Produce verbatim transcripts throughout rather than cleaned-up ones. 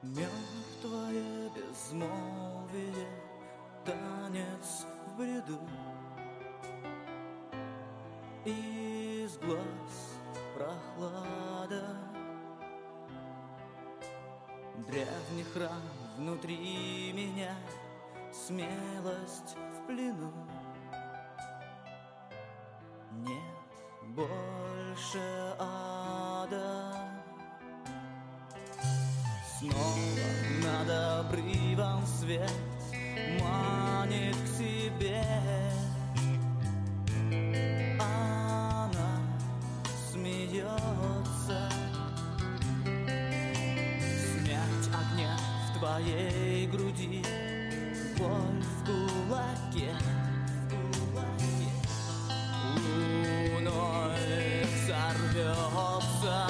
Мертвое безмолвие, танец в бреду. Из глаз прохлада, древний храм внутри меня, смелость в плену. Нет больше ада. Снова над обрывом свет манит к себе. Она смеется. Смерть огня в твоей груди, боль в кулаке. Луной взорвется.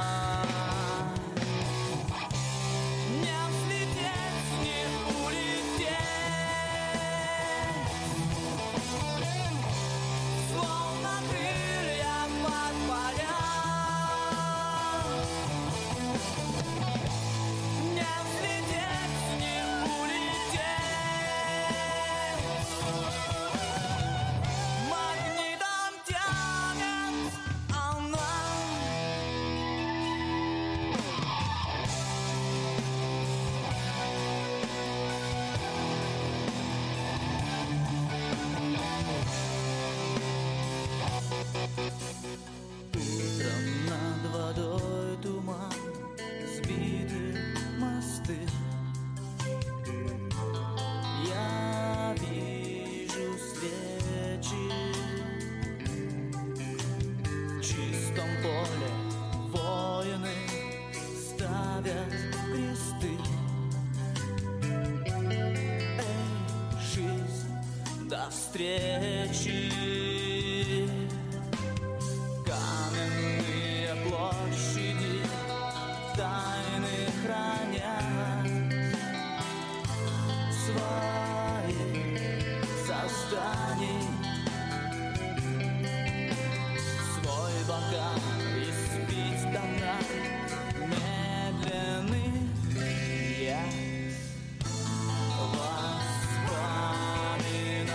Над водой туман, сбиты мосты. Я вижу свечи. В чистом поле воины ставят кресты. Эй, жизнь, до встречи. Каменные площади тайны хранят свои созданий. Свой бокал испить до дна, медленный я воспоминаний.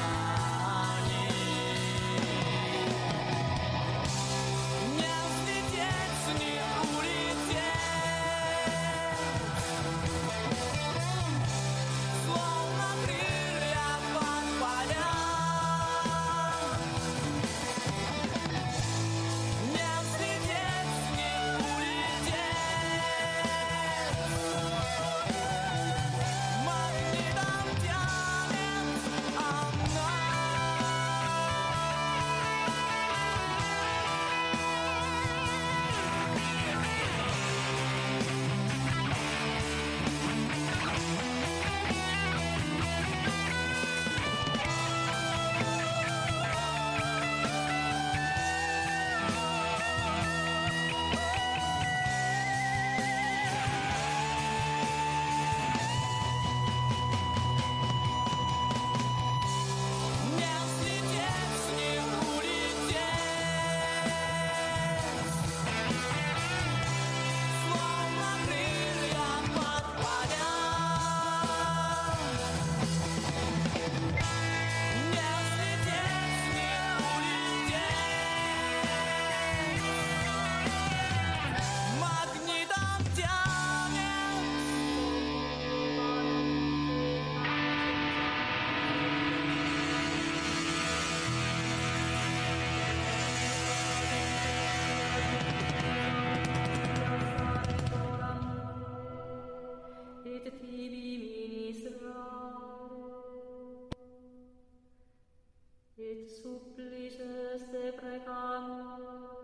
Et supplices te precamur,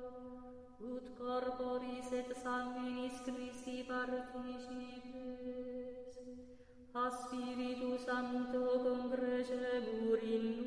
ut corporis et sanguinis Christi participes, a Spiritu Sancto congregemur in